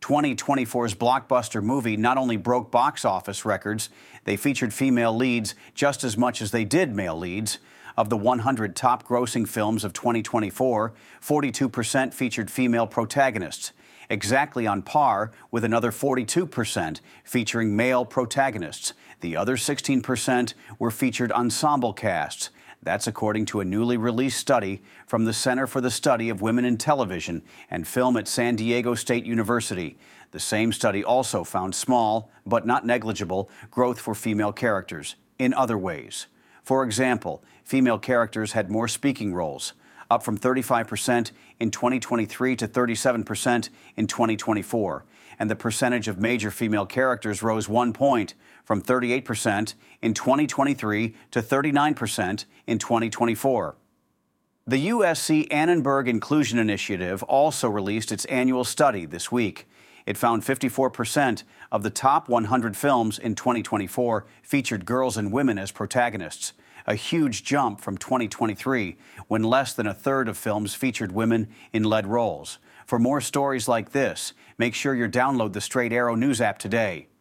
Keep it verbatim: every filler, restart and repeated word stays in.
twenty twenty-four's blockbuster movie not only broke box office records, they featured female leads just as much as they did male leads. Of the one hundred top grossing films of twenty twenty-four, forty-two percent featured female protagonists, exactly on par with another forty-two percent featuring male protagonists. The other sixteen percent were featured ensemble casts. That's according to a newly released study from the Center for the Study of Women in Television and Film at San Diego State University. The same study also found small, but not negligible, growth for female characters in other ways. For example, female characters had more speaking roles, up from thirty-five percent in twenty twenty-three to thirty-seven percent in twenty twenty-four. And the percentage of major female characters rose one point, from thirty-eight percent in twenty twenty-three to thirty-nine percent in twenty twenty-four. The U S C Annenberg Inclusion Initiative also released its annual study this week. It found fifty-four percent of the top one hundred films in twenty twenty-four featured girls and women as protagonists, a huge jump from twenty twenty-three, when less than a third of films featured women in lead roles. For more stories like this, make sure you download the Straight Arrow News app today.